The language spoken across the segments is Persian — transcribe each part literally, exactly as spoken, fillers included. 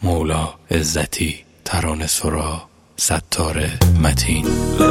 مولا عزتی، ترانه سرا، ستار متین.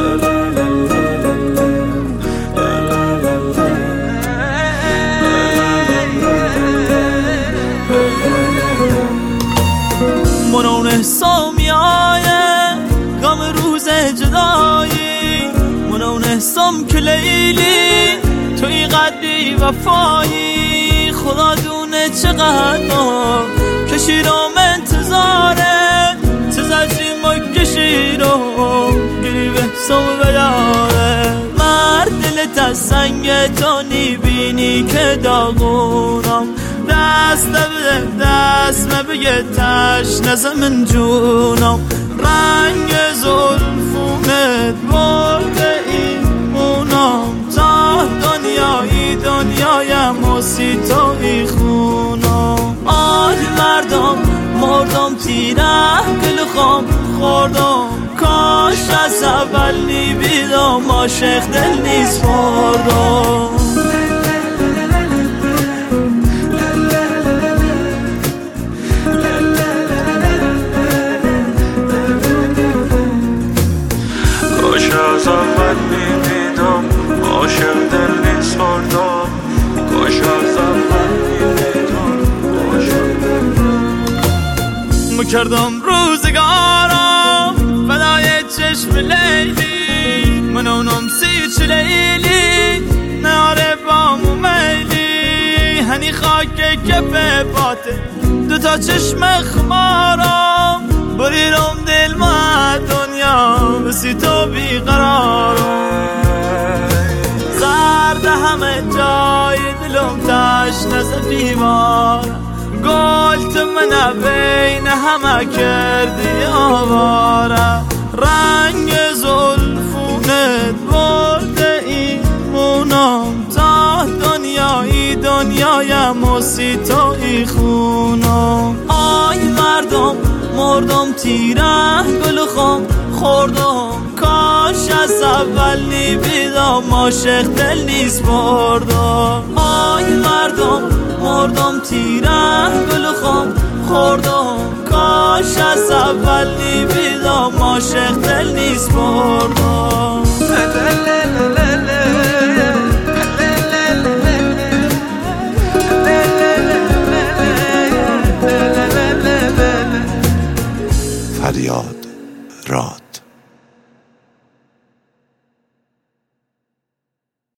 منون سامیای غم روز جدایی، منون حسام که لیلی توی قدری وفایی. خدا دونه چقدر ما کشیدم انتظاره، تزجیم و کشیدم گری به حسام بیاره. مرد دلت از سنگ تا نیبینی که داغونم، دست نبده دست نبگه تشنه زمین جونم. رنگ زلفونت برده ایمونم، تا دنیایی دنیایم و سیتایی خونم. آه مردم مردم تیره گل خام خوردم، کاش از اول نیبیدم عاشق دل نیست بردم. از اول میدیدم عاشق دل نیست بردم، کاش از اول میدیدم عاشق دل. مکردم روزگارم فدای چشم لیلی، منونم سی چه لیلی ناره بام و میلی. هنی خاک کف باته دوتا چشم خمارم، بریرم دل ما دنیا بسی تو بیقرارم. زرد همه جای دلم تشنه ز دیوار، گل تو منه بین همه کردی آواره. رنگ زلفونت برده ایمونم، تا دنیایی دنیایم و سیتایی خونم. آی مردم مردم تیره گل خام خوردم، کاش از اول نیبیدم عاشق دل نیست بردم. آی مردم مردم تیره گل خام خوردم، کاش از اول نیبیدم عاشق دل نیست بردم.